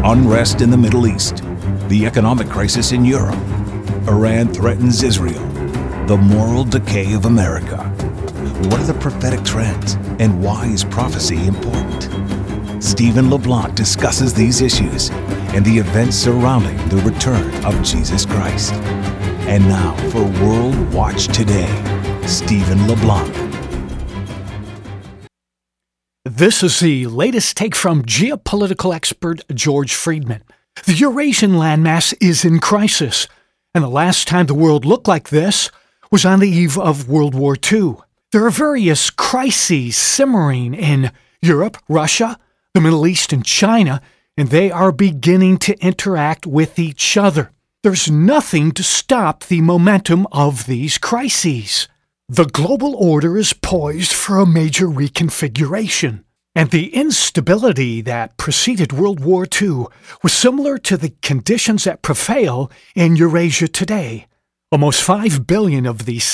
unrest in the Middle East, the economic crisis in Europe, Iran threatens Israel, the moral decay of America. What are the prophetic trends, and why is prophecy important? Stephen LeBlanc discusses these issues and the events surrounding the return of Jesus Christ. And now for World Watch Today, Stephen LeBlanc. This is the latest take from geopolitical expert George Friedman. The Eurasian landmass is in crisis, and the last time the world looked like this was on the eve of World War II. There are various crises simmering in Europe, Russia, the Middle East, and China, and they are beginning to interact with each other. There's nothing to stop the momentum of these crises. The global order is poised for a major reconfiguration, and the instability that preceded World War II was similar to the conditions that prevail in Eurasia today. Almost 5 billion of the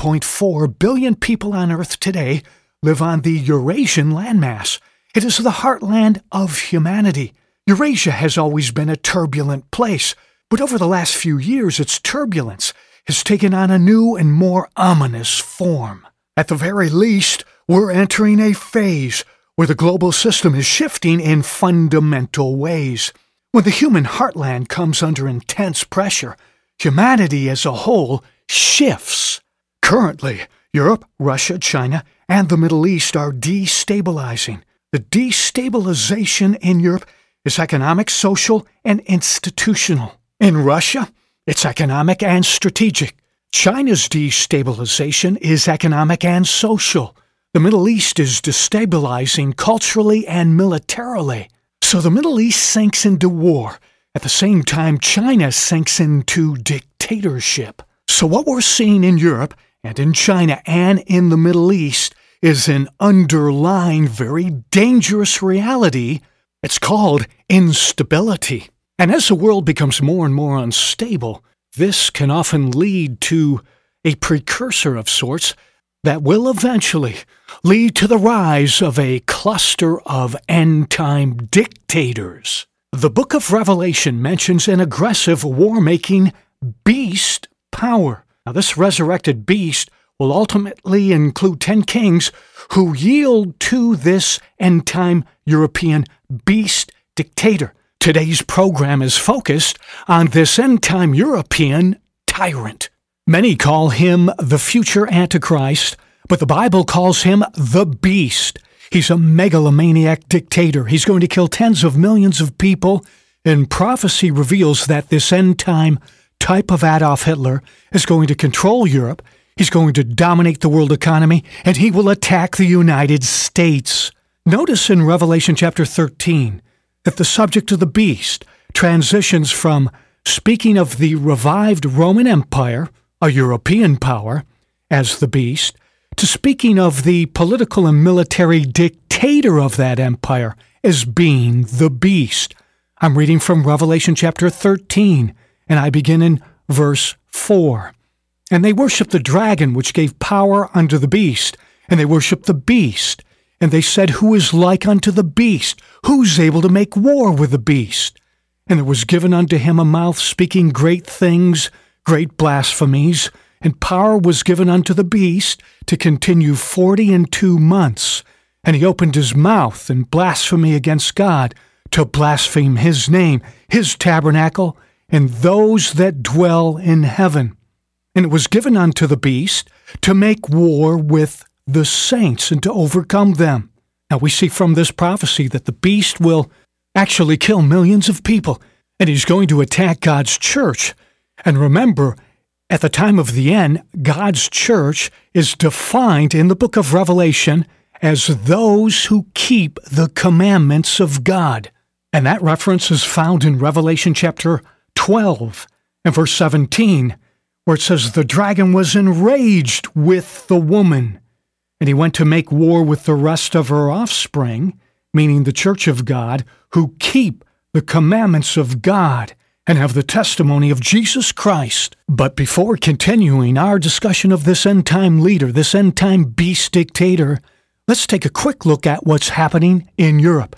7.4 billion people on Earth today live on the Eurasian landmass. It is the heartland of humanity. Eurasia has always been a turbulent place, but over the last few years its turbulence has taken on a new and more ominous form. At the very least, we're entering a phase where the global system is shifting in fundamental ways. When the human heartland comes under intense pressure, humanity as a whole shifts. Currently, Europe, Russia, China, and the Middle East are destabilizing. The destabilization in Europe is economic, social, and institutional. In Russia, it's economic and strategic. China's destabilization is economic and social. The Middle East is destabilizing culturally and militarily. So the Middle East sinks into war. At the same time, China sinks into dictatorship. So what we're seeing in Europe and in China and in the Middle East is an underlying, very dangerous reality. It's called instability. And as the world becomes more and more unstable, this can often lead to a precursor of sorts that will eventually lead to the rise of a cluster of end-time dictators. The book of Revelation mentions an aggressive, war-making beast power. Now, this resurrected beast will ultimately include 10 kings who yield to this end-time European beast dictator. Today's program is focused on this end-time European tyrant. Many call him the future Antichrist, but the Bible calls him the beast. He's a megalomaniac dictator. He's going to kill tens of millions of people, and prophecy reveals that this end-time type of Adolf Hitler is going to control Europe. He's going to dominate the world economy, and he will attack the United States. Notice in Revelation chapter 13, that the subject of the beast transitions from speaking of the revived Roman Empire, a European power, as the beast, to speaking of the political and military dictator of that empire as being the beast. I'm reading from Revelation chapter 13, and I begin in verse 4. And they worshiped the dragon which gave power unto the beast, and they worshiped the beast. And they said, Who is like unto the beast? Who's able to make war with the beast? And there was given unto him a mouth speaking great things, great blasphemies, and power was given unto the beast to continue 42 months. And he opened his mouth in blasphemy against God, to blaspheme his name, his tabernacle, and those that dwell in heaven. And it was given unto the beast to make war with the saints and to overcome them. Now we see from this prophecy that the beast will actually kill millions of people, and he's going to attack God's church. And remember, at the time of the end, God's church is defined in the book of Revelation as those who keep the commandments of God. And that reference is found in Revelation chapter 12 and verse 17, where it says, The dragon was enraged with the woman, and he went to make war with the rest of her offspring, meaning the church of God, who keep the commandments of God and have the testimony of Jesus Christ. But before continuing our discussion of this end-time leader, this end-time beast dictator, let's take a quick look at what's happening in Europe.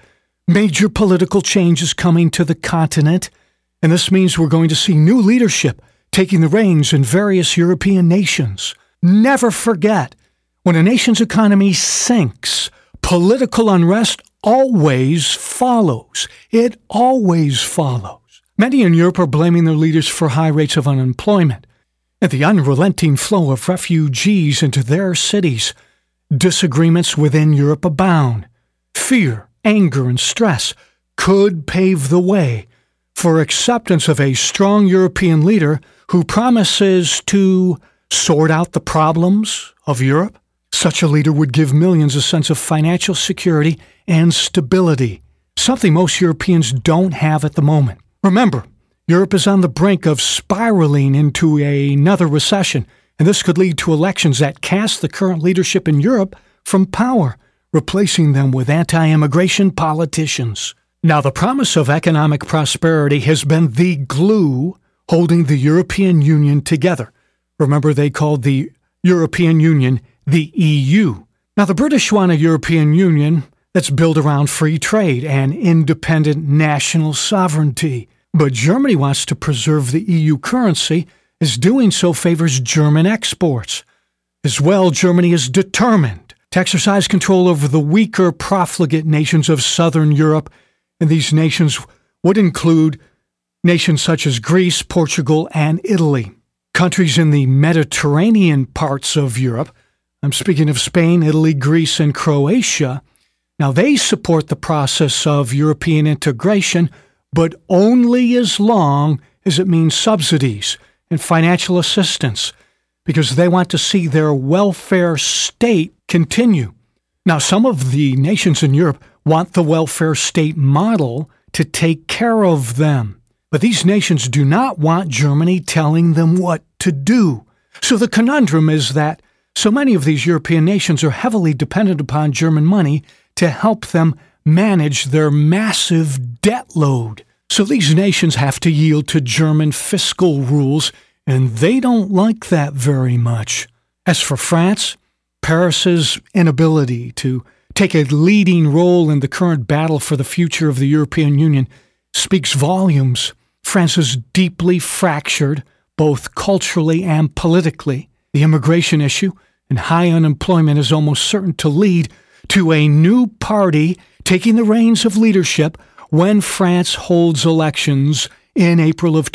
Major political change is coming to the continent, and this means we're going to see new leadership taking the reins in various European nations. Never forget, when a nation's economy sinks, political unrest always follows. It always follows. Many in Europe are blaming their leaders for high rates of unemployment and the unrelenting flow of refugees into their cities. Disagreements within Europe abound. Fear, anger, and stress could pave the way for acceptance of a strong European leader who promises to sort out the problems of Europe. Such a leader would give millions a sense of financial security and stability, something most Europeans don't have at the moment. Remember, Europe is on the brink of spiraling into another recession, and this could lead to elections that cast the current leadership in Europe from power, replacing them with anti-immigration politicians. Now, the promise of economic prosperity has been the glue holding the European Union together. Remember, they called the European Union the EU. Now, the British want a European Union that's built around free trade and independent national sovereignty. But Germany wants to preserve the EU currency, as doing so favors German exports. As well, Germany is determined to exercise control over the weaker, profligate nations of southern Europe, and these nations would include nations such as Greece, Portugal, and Italy. Countries in the Mediterranean parts of Europe, I'm speaking of Spain, Italy, Greece, and Croatia, now they support the process of European integration, but only as long as it means subsidies and financial assistance, because they want to see their welfare state continue. Now, some of the nations in Europe want the welfare state model to take care of them, but these nations do not want Germany telling them what to do. So the conundrum is that so many of these European nations are heavily dependent upon German money to help them manage their massive debt load. So these nations have to yield to German fiscal rules, and they don't like that very much. As for France, Paris's inability to take a leading role in the current battle for the future of the European Union speaks volumes. France is deeply fractured, both culturally and politically. The immigration issue and high unemployment is almost certain to lead to a new party taking the reins of leadership when France holds elections in April of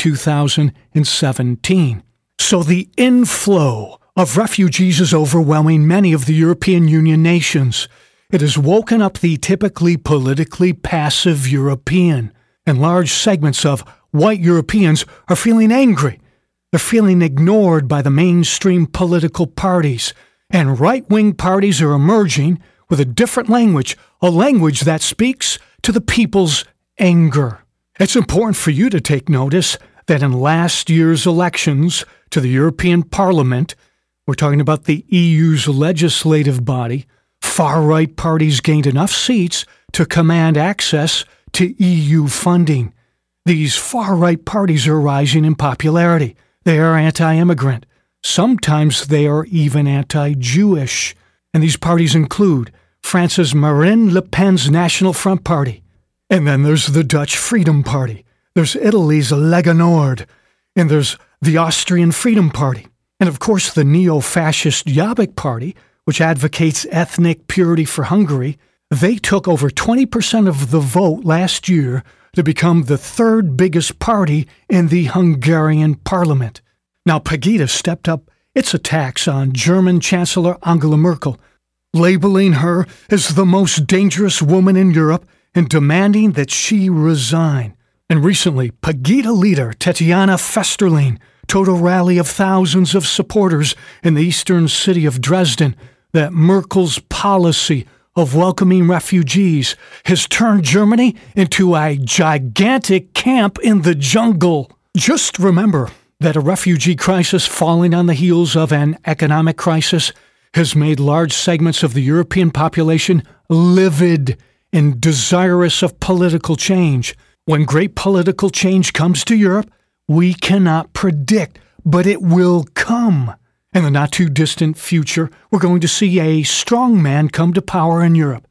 2017. So the inflow of refugees is overwhelming many of the European Union nations. It has woken up the typically politically passive European, and large segments of white Europeans are feeling angry. They're feeling ignored by the mainstream political parties, and right-wing parties are emerging with a different language, a language that speaks to the people's anger. It's important for you to take notice that in last year's elections to the European Parliament, we're talking about the EU's legislative body, far-right parties gained enough seats to command access to EU funding. These far-right parties are rising in popularity. They are anti-immigrant. Sometimes they are even anti-Jewish. And these parties include France's Marine Le Pen's National Front Party. And then there's the Dutch Freedom Party. There's Italy's Lega Nord. And there's the Austrian Freedom Party. And of course the neo-fascist Jobbik Party, which advocates ethnic purity for Hungary. They took over 20% of the vote last year to become the third biggest party in the Hungarian parliament. Now, Pegida stepped up its attacks on German Chancellor Angela Merkel, labeling her as the most dangerous woman in Europe and demanding that she resign. And recently, Pegida leader Tatiana Festerling told a rally of thousands of supporters in the eastern city of Dresden that Merkel's policy of welcoming refugees has turned Germany into a gigantic camp in the jungle. Just remember that a refugee crisis falling on the heels of an economic crisis has made large segments of the European population livid and desirous of political change. When great political change comes to Europe, we cannot predict, but it will come. In the not-too-distant future, we're going to see a strong man come to power in Europe.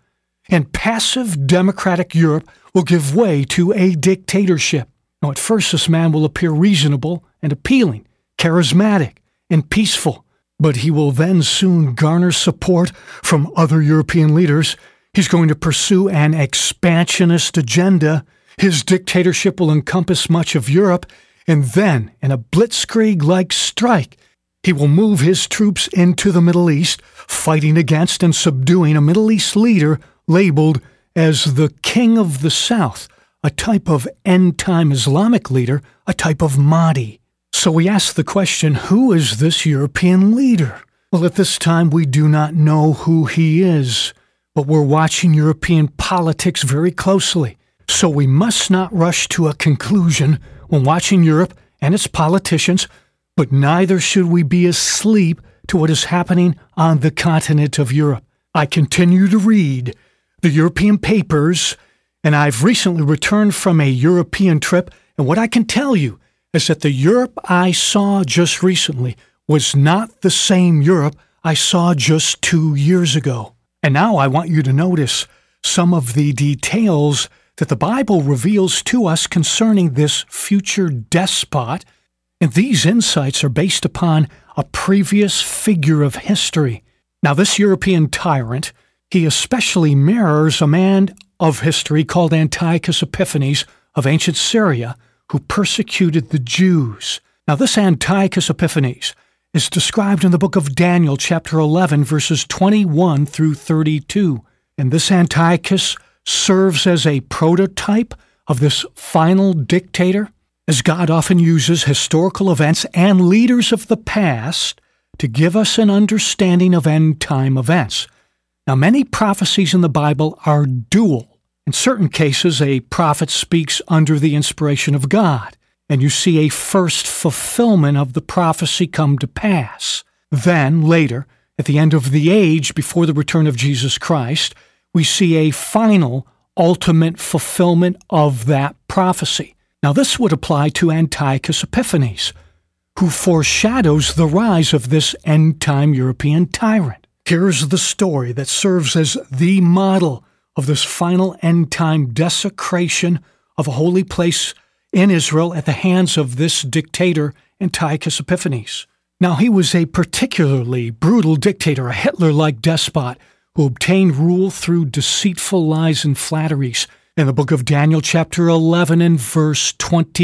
and passive democratic Europe will give way to a dictatorship. Now, at first, this man will appear reasonable and appealing, charismatic and peaceful, but he will then soon garner support from other European leaders. He's going to pursue an expansionist agenda. His dictatorship will encompass much of Europe, and then, in a blitzkrieg-like strike, he will move his troops into the Middle East, fighting against and subduing a Middle East leader labeled as the King of the South, a type of end-time Islamic leader, a type of Mahdi. So we ask the question, who is this European leader? Well, at this time, we do not know who he is, but we're watching European politics very closely. So we must not rush to a conclusion when watching Europe and its politicians, but neither should we be asleep to what is happening on the continent of Europe. I continue to read the European papers, and I've recently returned from a European trip, and what I can tell you is that the Europe I saw just recently was not the same Europe I saw just 2 years ago. And now I want you to notice some of the details that the Bible reveals to us concerning this future despot, and these insights are based upon a previous figure of history. Now, this European tyrant, he especially mirrors a man of history called Antiochus Epiphanes of ancient Syria, who persecuted the Jews. Now, this Antiochus Epiphanes is described in the book of Daniel, chapter 11, verses 21 through 32. And this Antiochus serves as a prototype of this final dictator, as God often uses historical events and leaders of the past to give us an understanding of end-time events. Now, many prophecies in the Bible are dual. In certain cases, a prophet speaks under the inspiration of God, and you see a first fulfillment of the prophecy come to pass. Then, later, at the end of the age before the return of Jesus Christ, we see a final, ultimate fulfillment of that prophecy. Now, this would apply to Antiochus Epiphanes, who foreshadows the rise of this end-time European tyrant. Here's the story that serves as the model of this final end-time desecration of a holy place in Israel at the hands of this dictator, Antiochus Epiphanes. Now, he was a particularly brutal dictator, a Hitler-like despot who obtained rule through deceitful lies and flatteries. In the book of Daniel, chapter 11 and verse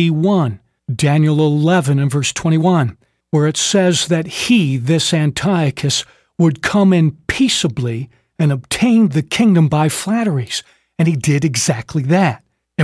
21, Daniel 11 and verse 21, where it says that he, this Antiochus, would come in peaceably and obtain the kingdom by flatteries, and he did exactly that. In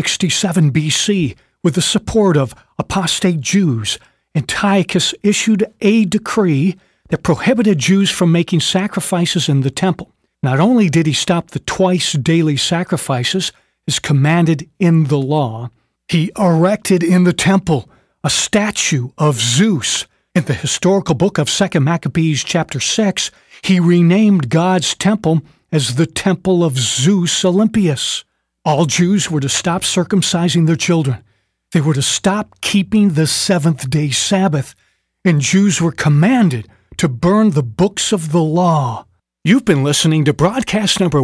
167 BC, with the support of apostate Jews, Antiochus issued a decree that prohibited Jews from making sacrifices in the temple. Not only did he stop the twice daily sacrifices as commanded in the law, he erected in the temple a statue of Zeus. In the historical book of 2 Maccabees chapter 6, he renamed God's temple as the Temple of Zeus Olympius. All Jews were to stop circumcising their children. They were to stop keeping the seventh-day Sabbath, and Jews were commanded to burn the books of the law. You've been listening to broadcast number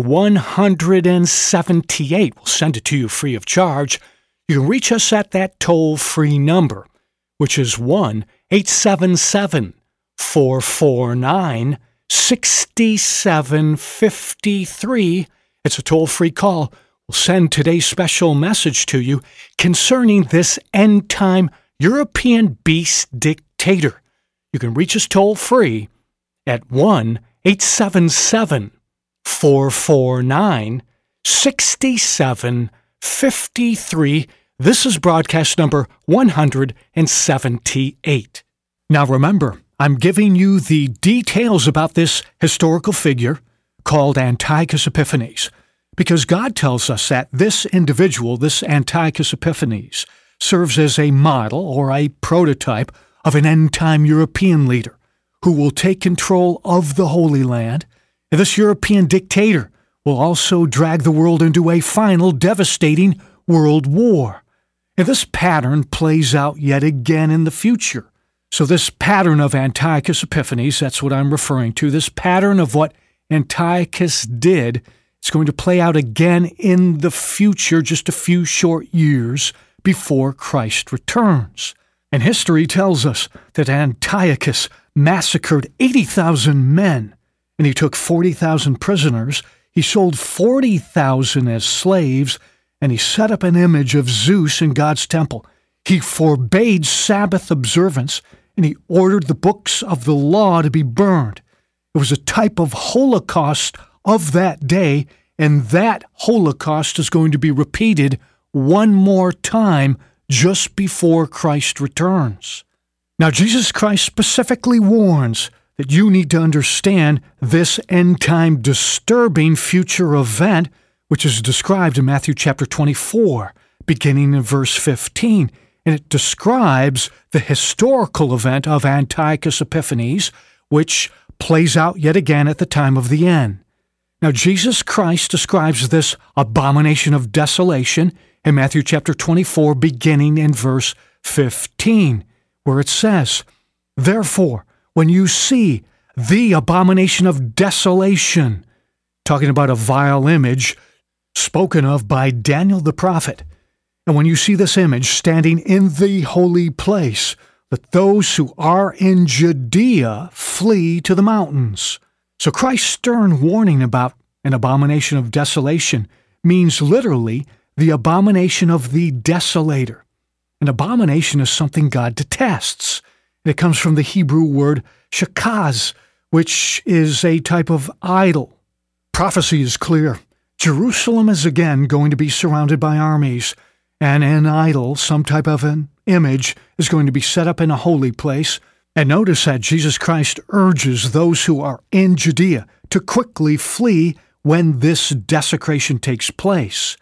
178. We'll send it to you free of charge. You can reach us at that toll-free number, which is 1-877-449-6753. It's a toll-free call. We'll send today's special message to you concerning this end-time European beast dictator. You can reach us toll-free at 1-877-449-6753. This is broadcast number 178. Now remember, I'm giving you the details about this historical figure called Antiochus Epiphanes, because God tells us that this individual, this Antiochus Epiphanes, serves as a model or a prototype of an end-time European leader who will take control of the Holy Land. And this European dictator will also drag the world into a final devastating world war. And this pattern plays out yet again in the future. So this pattern of Antiochus Epiphanes, that's what I'm referring to, this pattern of what Antiochus did It's going to play out again in the future, just a few short years before Christ returns. And history tells us that Antiochus massacred 80,000 men, and he took 40,000 prisoners. He sold 40,000 as slaves, and he set up an image of Zeus in God's temple. He forbade Sabbath observance, and he ordered the books of the law to be burned. It was a type of Holocaust of that day, and that Holocaust is going to be repeated one more time just before Christ returns. Now, Jesus Christ specifically warns that you need to understand this end-time disturbing future event, which is described in Matthew chapter 24, beginning in verse 15. And it describes the historical event of Antiochus Epiphanes, which plays out yet again at the time of the end. Now, Jesus Christ describes this abomination of desolation in Matthew chapter 24, beginning in verse 15, where it says, "Therefore, when you see the abomination of desolation," talking about a vile image spoken of by Daniel the prophet, "and when you see this image standing in the holy place, let those who are in Judea flee to the mountains." So Christ's stern warning about an abomination of desolation means literally the abomination of the desolator. An abomination is something God detests. It comes from the Hebrew word shakaz, which is a type of idol. Prophecy is clear. Jerusalem is again going to be surrounded by armies, and an idol, some type of an image, is going to be set up in a holy place. And notice that Jesus Christ urges those who are in Judea to quickly flee when this desecration takes place.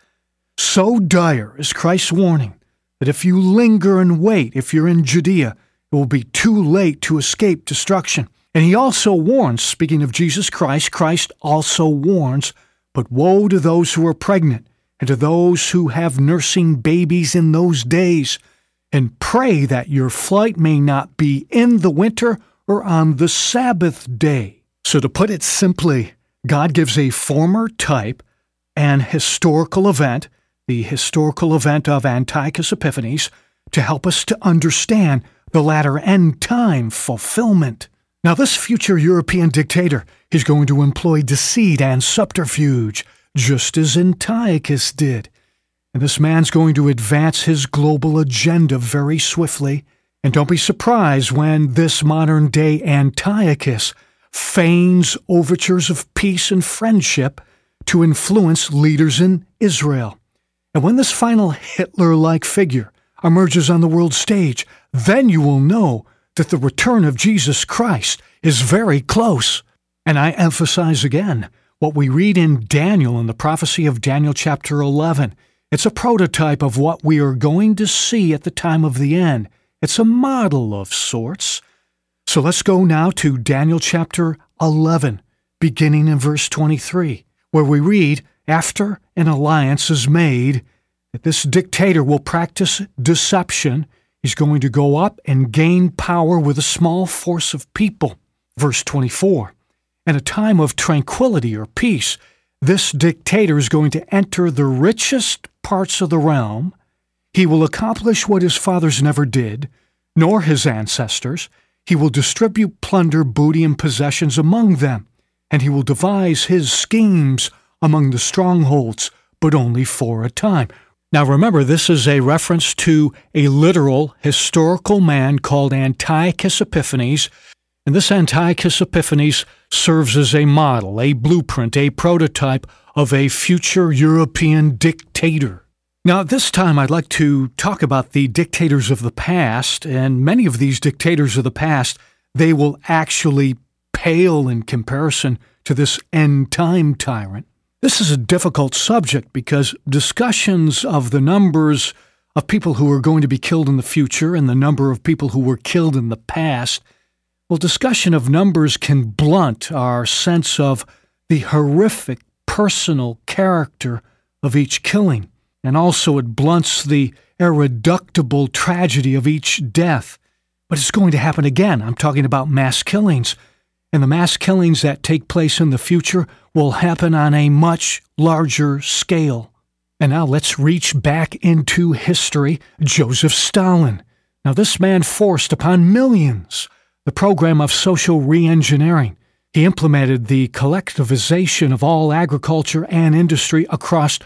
So dire is Christ's warning that if you linger and wait, if you're in Judea, it will be too late to escape destruction. And he also warns, speaking of Jesus Christ, Christ also warns, "But woe to those who are pregnant and to those who have nursing babies in those days, and pray that your flight may not be in the winter or on the Sabbath day." So to put it simply, God gives a former type and historical event, the historical event of Antiochus Epiphanes, to help us to understand the latter end-time fulfillment. Now, this future European dictator is going to employ deceit and subterfuge, just as Antiochus did. And this man's going to advance his global agenda very swiftly. And don't be surprised when this modern-day Antiochus feigns overtures of peace and friendship to influence leaders in Israel. And when this final Hitler-like figure emerges on the world stage, then you will know that the return of Jesus Christ is very close. And I emphasize again what we read in Daniel, in the prophecy of Daniel chapter 11. It's a prototype of what we are going to see at the time of the end. It's a model of sorts. So let's go now to Daniel chapter 11, beginning in verse 23, where we read, "After an alliance is made, that this dictator will practice deception. He's going to go up and gain power with a small force of people." Verse 24, "In a time of tranquility or peace, this dictator is going to enter the richest parts of the realm. He will accomplish what his fathers never did, nor his ancestors. He will distribute plunder, booty, and possessions among them, and he will devise his schemes among the strongholds, but only for a time." Now remember, this is a reference to a literal historical man called Antiochus Epiphanes, and this Antiochus Epiphanes serves as a model, a blueprint, a prototype of a future European dictator. Now, at this time, I'd like to talk about the dictators of the past, and many of these dictators of the past, they will actually pale in comparison to this end-time tyrant. This is a difficult subject because discussions of the numbers of people who are going to be killed in the future and the number of people who were killed in the past, well, discussion of numbers can blunt our sense of the horrific personal character of each killing. And also it blunts the irreducible tragedy of each death. But it's going to happen again. I'm talking about mass killings. And the mass killings that take place in the future will happen on a much larger scale. And now let's reach back into history. Joseph Stalin. Now this man forced upon millions the program of social re-engineering. He implemented the collectivization of all agriculture and industry across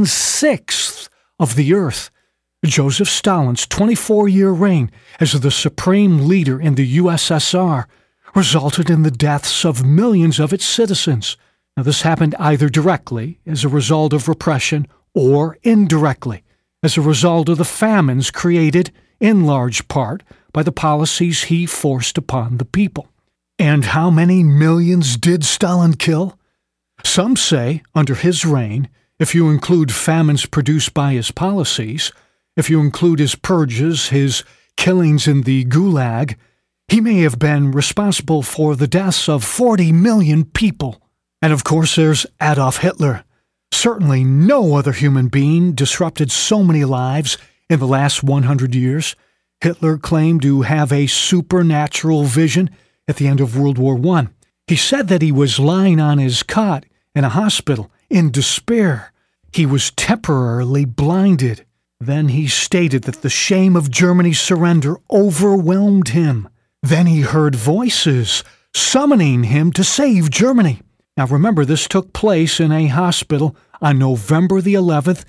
1/6 of the earth. Joseph Stalin's 24-year reign as the supreme leader in the USSR resulted in the deaths of millions of its citizens. Now, this happened either directly as a result of repression or indirectly as a result of the famines created in large part by the policies he forced upon the people. And how many millions did Stalin kill? Some say, under his reign, if you include famines produced by his policies, if you include his purges, his killings in the Gulag, he may have been responsible for the deaths of 40 million people. And of course there's Adolf Hitler. Certainly no other human being disrupted so many lives in the last 100 years. Hitler claimed to have a supernatural vision at the end of World War I. He said that he was lying on his cot in a hospital in despair. He was temporarily blinded. Then he stated that the shame of Germany's surrender overwhelmed him. Then he heard voices summoning him to save Germany. Now remember, this took place in a hospital on November the 11th,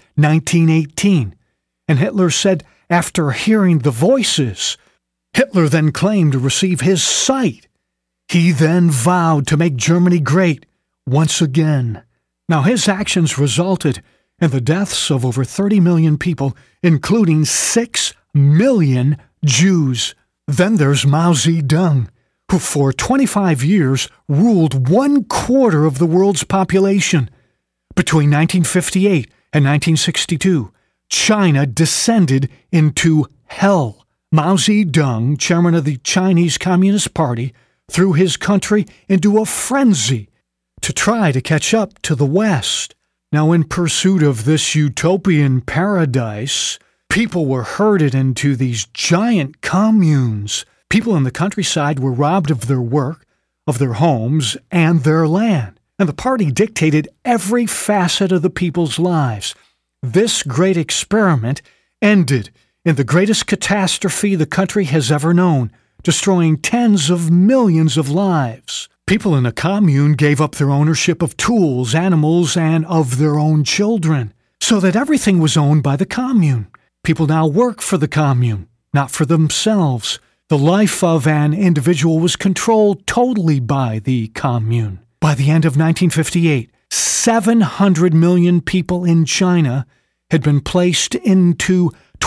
1918. And Hitler said after hearing the voices, Hitler then claimed to receive his sight. He then vowed to make Germany great once again. Now his actions resulted in the deaths of over 30 million people, including 6 million Jews. Then there's Mao Zedong, who for 25 years ruled 1/4 of the world's population. Between 1958 and 1962, China descended into hell. Mao Zedong, chairman of the Chinese Communist Party, threw his country into a frenzy to try to catch up to the West. Now, in pursuit of this utopian paradise, people were herded into these giant communes. People in the countryside were robbed of their work, of their homes, and their land. And the party dictated every facet of the people's lives. This great experiment ended in the greatest catastrophe the country has ever known, destroying tens of millions of lives. People in a commune gave up their ownership of tools, animals, and of their own children, so that everything was owned by the commune. People now work for the commune, not for themselves. The life of an individual was controlled totally by the commune. By the end of 1958, 700 million people in China had been placed into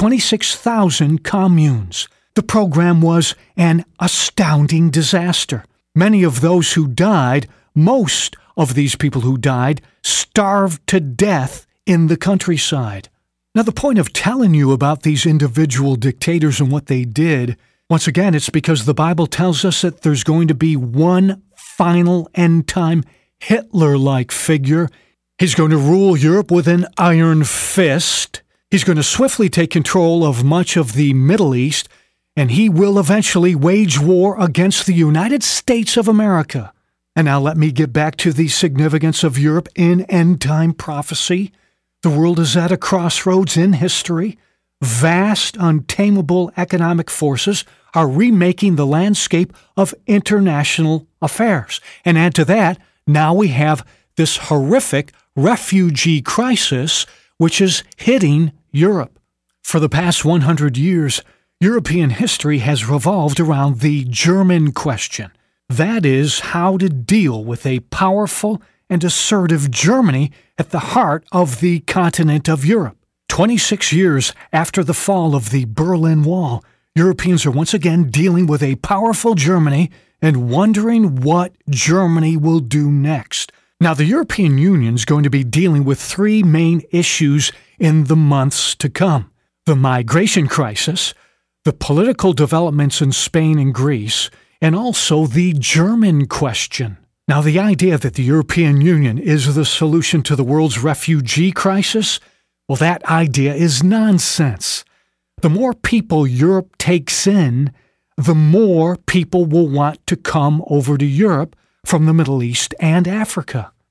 26,000 communes. The program was an astounding disaster. Many of those who died, most of these people who died, starved to death in the countryside. Now, the point of telling you about these individual dictators and what they did, once again, it's because the Bible tells us that there's going to be one final end-time Hitler-like figure. He's going to rule Europe with an iron fist. He's going to swiftly take control of much of the Middle East, and he will eventually wage war against the United States of America. And now let me get back to the significance of Europe in end-time prophecy. The world is at a crossroads in history. Vast, untamable economic forces are remaking the landscape of international affairs. And add to that, now we have this horrific refugee crisis which is hitting Europe. For the past 100 years, European history has revolved around the German question. That is, how to deal with a powerful and assertive Germany at the heart of the continent of Europe. 26 years after the fall of the Berlin Wall, Europeans are once again dealing with a powerful Germany and wondering what Germany will do next. Now, the European Union is going to be dealing with 3 main issues in the months to come: the migration crisis, the political developments in Spain and Greece, and also the German question. Now, the idea that the European Union is the solution to the world's refugee crisis, well, that idea is nonsense. The more people Europe takes in, the more people will want to come over to Europe from the Middle East and Africa.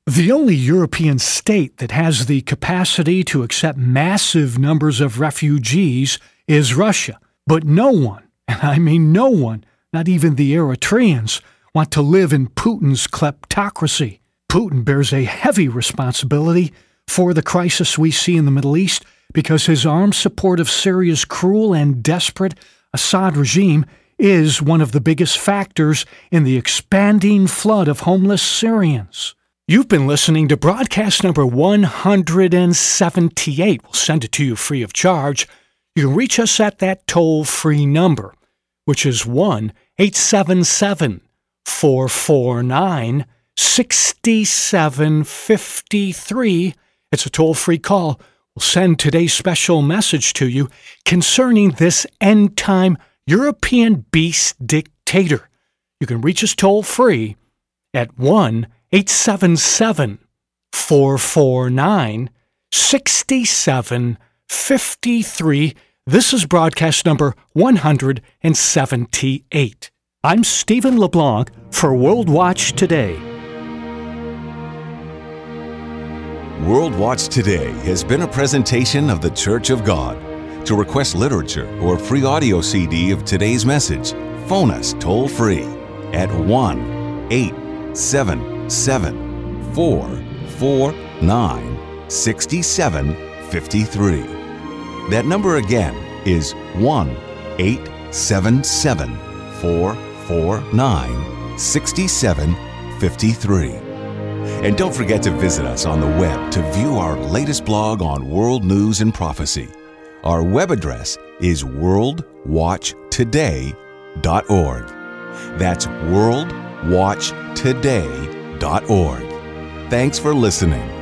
The only European state that has the capacity to accept massive numbers of refugees is Russia. But no one, and I mean no one, not even the Eritreans, want to live in Putin's kleptocracy. Putin bears a heavy responsibility for the crisis we see in the Middle East because his armed support of Syria's cruel and desperate Assad regime is one of the biggest factors in the expanding flood of homeless Syrians. You've been listening to broadcast number 178. We'll send it to you free of charge. You can reach us at that toll-free number, which is 1-877-449-6753. It's a toll-free call. We'll send today's special message to you concerning this end-time European beast dictator. You can reach us toll-free at 1-877-449-6753. This is broadcast number 178. I'm Stephen LeBlanc for World Watch Today. World Watch Today has been a presentation of the Church of God. To request literature or free audio CD of today's message, phone us toll-free at 1-877-449-6753. That number again is 1-877-449-6753. And don't forget to visit us on the web to view our latest blog on world news and prophecy. Our web address is worldwatchtoday.org. That's worldwatchtoday.org. Thanks for listening.